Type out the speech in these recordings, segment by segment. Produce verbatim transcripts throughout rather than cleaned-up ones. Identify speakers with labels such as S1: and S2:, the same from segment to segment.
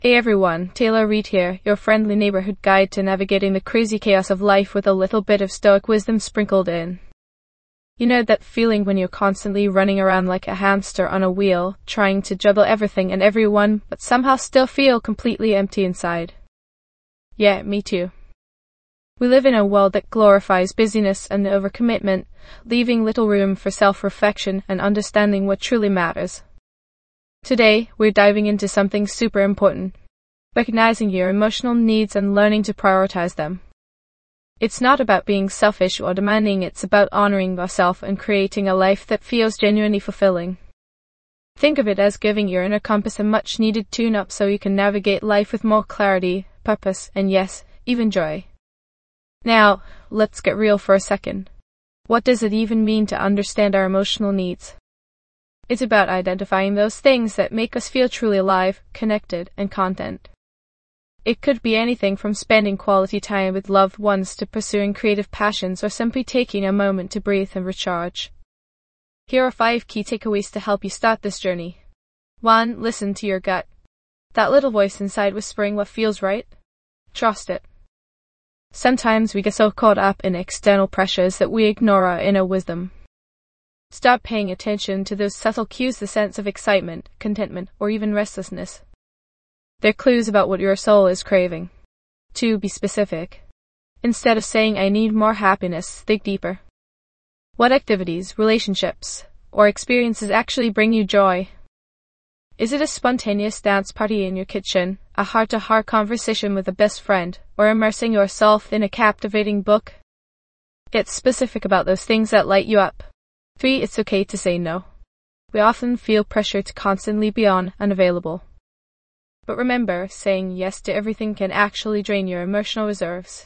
S1: Hey everyone, Taylor Reid here, your friendly neighborhood guide to navigating the crazy chaos of life with a little bit of stoic wisdom sprinkled in. You know that feeling when you're constantly running around like a hamster on a wheel, trying to juggle everything and everyone, but somehow still feel completely empty inside? Yeah, me too. We live in a world that glorifies busyness and overcommitment, leaving little room for self-reflection and understanding what truly matters. Today, we're diving into something super important: recognizing your emotional needs and learning to prioritize them. It's not about being selfish or demanding, it's about honoring yourself and creating a life that feels genuinely fulfilling. Think of it as giving your inner compass a much-needed tune-up so you can navigate life with more clarity, purpose, and yes, even joy. Now, let's get real for a second. What does it even mean to understand our emotional needs? It's about identifying those things that make us feel truly alive, connected, and content. It could be anything from spending quality time with loved ones to pursuing creative passions or simply taking a moment to breathe and recharge. Here are five key takeaways to help you start this journey. one. Listen to your gut. That little voice inside whispering what feels right? Trust it. Sometimes we get so caught up in external pressures that we ignore our inner wisdom. Start paying attention to those subtle cues, the sense of excitement, contentment, or even restlessness. They're clues about what your soul is craving. two. Be specific. Instead of saying, "I need more happiness," think deeper. What activities, relationships, or experiences actually bring you joy? Is it a spontaneous dance party in your kitchen, a heart-to-heart conversation with a best friend, or immersing yourself in a captivating book? Get specific about those things that light you up. three. It's okay to say no. We often feel pressure to constantly be on and available. But remember, saying yes to everything can actually drain your emotional reserves.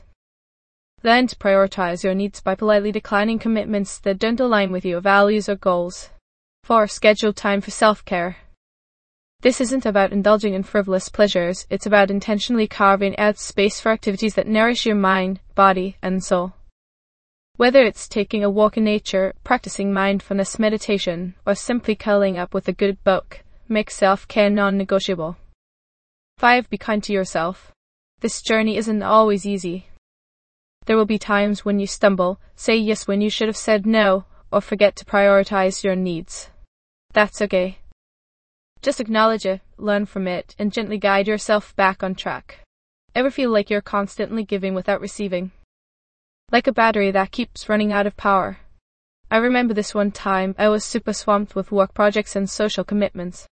S1: Learn to prioritize your needs by politely declining commitments that don't align with your values or goals. four. Schedule time for self-care. This isn't about indulging in frivolous pleasures, it's about intentionally carving out space for activities that nourish your mind, body, and soul. Whether it's taking a walk in nature, practicing mindfulness meditation, or simply curling up with a good book, make self-care non-negotiable. five. Be kind to yourself. This journey isn't always easy. There will be times when you stumble, say yes when you should have said no, or forget to prioritize your needs. That's okay. Just acknowledge it, learn from it, and gently guide yourself back on track. Ever feel like you're constantly giving without receiving? Like a battery that keeps running out of power. I remember this one time I was super swamped with work projects and social commitments.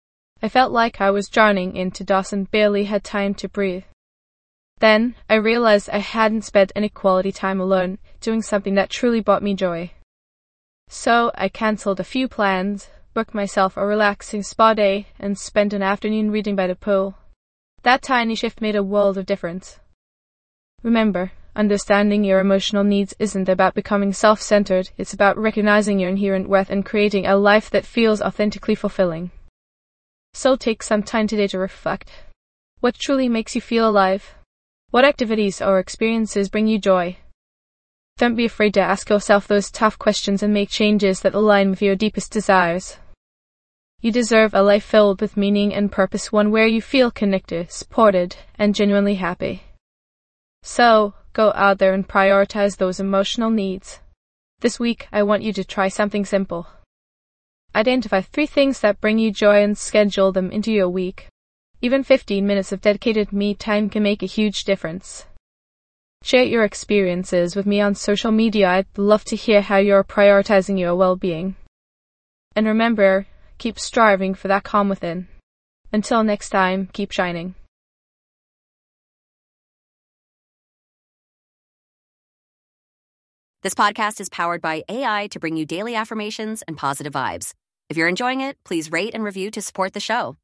S1: I felt like I was drowning into dust and barely had time to breathe. Then, I realized I hadn't spent any quality time alone, doing something that truly brought me joy. So, I cancelled a few plans, booked myself a relaxing spa day, and spent an afternoon reading by the pool. That tiny shift made a world of difference. Remember, understanding your emotional needs isn't about becoming self-centered, it's about recognizing your inherent worth and creating a life that feels authentically fulfilling. So take some time today to reflect. What truly makes you feel alive? What activities or experiences bring you joy? Don't be afraid to ask yourself those tough questions and make changes that align with your deepest desires. You deserve a life filled with meaning and purpose, one where you feel connected, supported, and genuinely happy. So, go out there and prioritize those emotional needs. This week, I want you to try something simple. Identify three things that bring you joy and schedule them into your week. Even fifteen minutes of dedicated me time can make a huge difference. Share your experiences with me on social media. I'd love to hear how you're prioritizing your well-being. And remember, keep striving for that calm within. Until next time, keep shining.
S2: This podcast is powered by A I to bring you daily affirmations and positive vibes. If you're enjoying it, please rate and review to support the show.